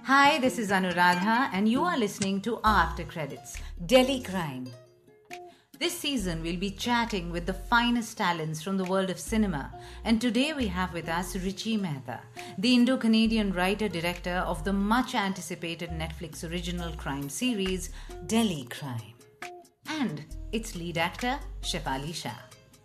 Hi, this is Anuradha, and you are listening to After Credits, Delhi Crime. This season, we'll be chatting with the finest talents from the world of cinema, and today we have with us Richi Mehta, the Indo-Canadian writer-director of the much-anticipated Netflix original crime series, Delhi Crime, and its lead actor, Shefali Shah.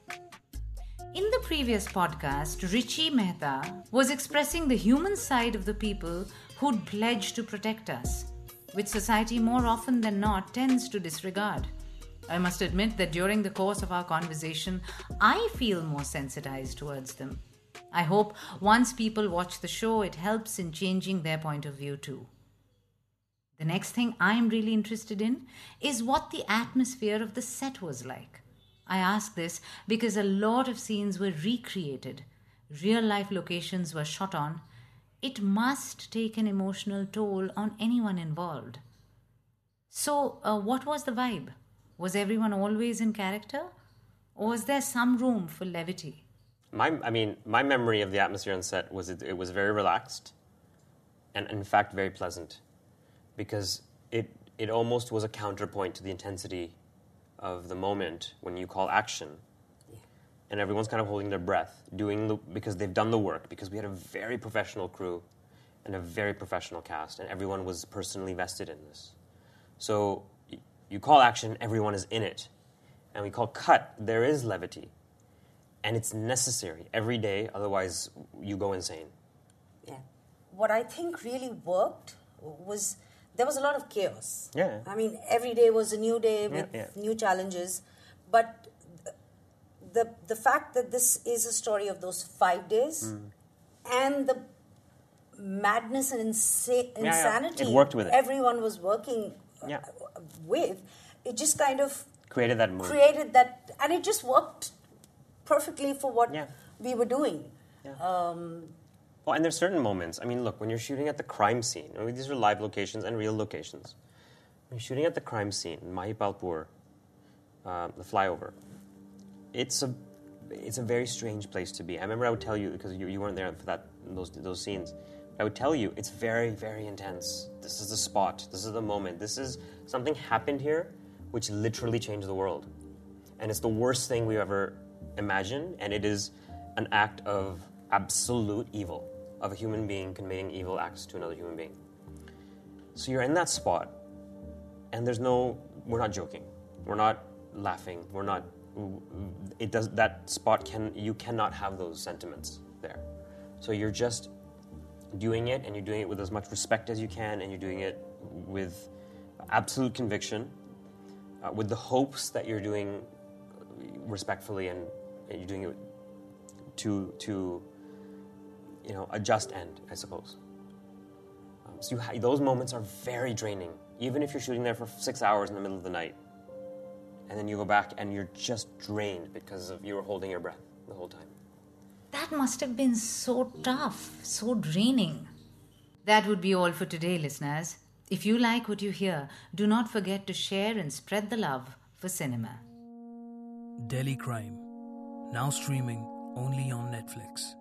In the previous podcast, Richi Mehta was expressing the human side of the people who'd pledged to protect us, which society more often than not tends to disregard. I must admit that during the course of our conversation, I feel more sensitized towards them. I hope once people watch the show, it helps in changing their point of view too. The next thing I'm really interested in is what the atmosphere of the set was like. I ask this because a lot of scenes were recreated, real-life locations were shot on. It must take an emotional toll on anyone involved. So, what was the vibe? Was everyone always in character? Or was there some room for levity? My memory of the atmosphere on set was it was very relaxed and, in fact, very pleasant because it almost was a counterpoint to the intensity of the moment when you call action. And everyone's kind of holding their breath, because they've done the work, because we had a very professional crew and a very professional cast, and everyone was personally vested in this. So you call action, everyone is in it. And we call cut, there is levity. And it's necessary every day, otherwise you go insane. Yeah. What I think really worked was there was a lot of chaos. Yeah. I mean, every day was a new day with new challenges. But the fact that this is a story of those 5 days and the madness and insanity It worked with it. everyone was working with, it just kind of Created that mood. And it just worked perfectly for what we were doing. Yeah. Well, and there's certain moments. I mean, look, when you're shooting at the crime scene, these are live locations and real locations. When you're shooting at the crime scene, Mahipalpur, the flyover, it's a very strange place to be. I remember I would tell you, because you weren't there for those scenes, I would tell you it's very, very intense. This is the spot. This is the moment. This is something happened here which literally changed the world. And it's the worst thing we've ever imagined, and it is an act of absolute evil, of a human being committing evil acts to another human being. So you're in that spot, and we're not joking. We're not laughing. You cannot have those sentiments there. So you're just doing it, and you're doing it with as much respect as you can, and you're doing it with absolute conviction, with the hopes that you're doing respectfully, and you're doing it to a just end, I suppose. So those moments are very draining, even if you're shooting there for 6 hours in the middle of the night. And then you go back and you're just drained because you were holding your breath the whole time. That must have been so tough, so draining. That would be all for today, listeners. If you like what you hear, do not forget to share and spread the love for cinema. Delhi Crime, now streaming only on Netflix.